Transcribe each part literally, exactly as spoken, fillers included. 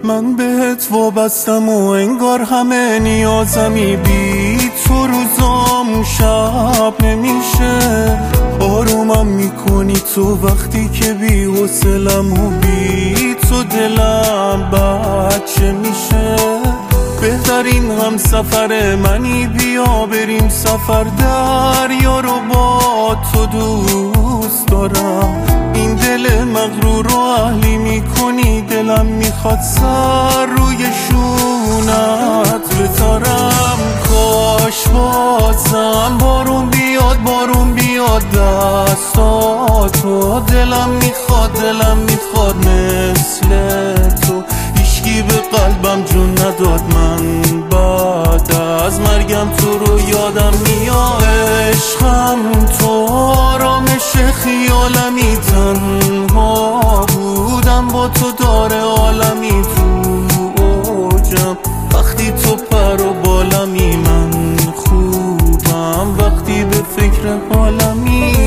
من بهت وابستم و انگار همه نیازمی، بی تو روزام شب نمیشه. آرومم میکنی تو وقتی که بی حوصلم و بی تو دلم بچه میشه. بهترین هم سفر منی، بیا بریم سفر، دریا رو با تو دوست دارم. این دل مغرور رو اهلی میکنی، دلم میخواد سر روی شونت بذارم. کاش بازم بارون بیاد، بارون بیاد دستاتو، دلم میخواد دلم میخواد مثل تو. هیچکی به قلبم جون نداد، من بعد از مرگم تو رو یادم میاد. عشقم تو آرامش خیالمی، تنها بودم با تو داره عالمی. تو اوجم وقتی تو پر و بالمی، من خوبم وقتی به فکر حالمی.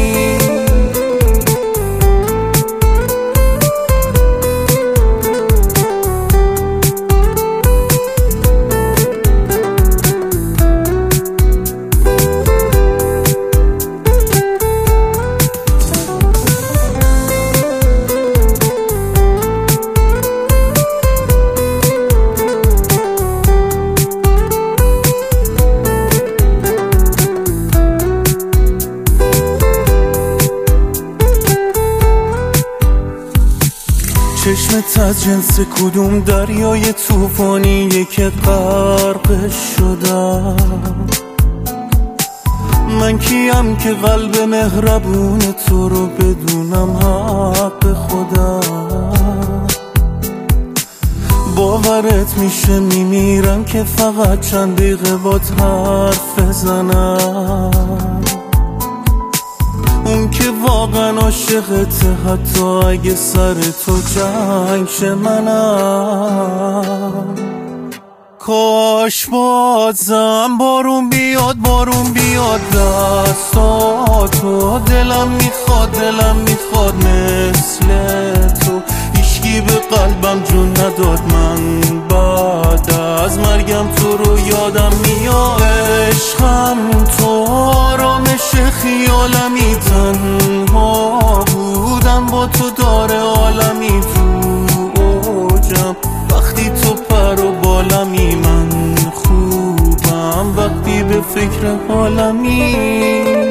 چشمت از جنس کدوم دریای طوفانیه که غرق شدم؟ من کیم که قلب مهربون تو رو بدونم حق خودم؟ باورت میشه میمیرم که فقط چند دقیقه بات حرف بزنم. اون که واقعا عاشقته حتی اگه سر تو جنگ شه منم. کاش بازم بارون بیاد، بارون بیاد دستاتو، دلم میخواد دلم میخواد مثل تو. هیچکی به قلبم جون نداد، من بعد از مرگم تو رو یادم میاد. عشقم تو آرامش خیالمی، تنها بودم با تو داره عالمی. تو اوجم وقتی تو پر و بالمی، من خوبم وقتی به فکر حالمی.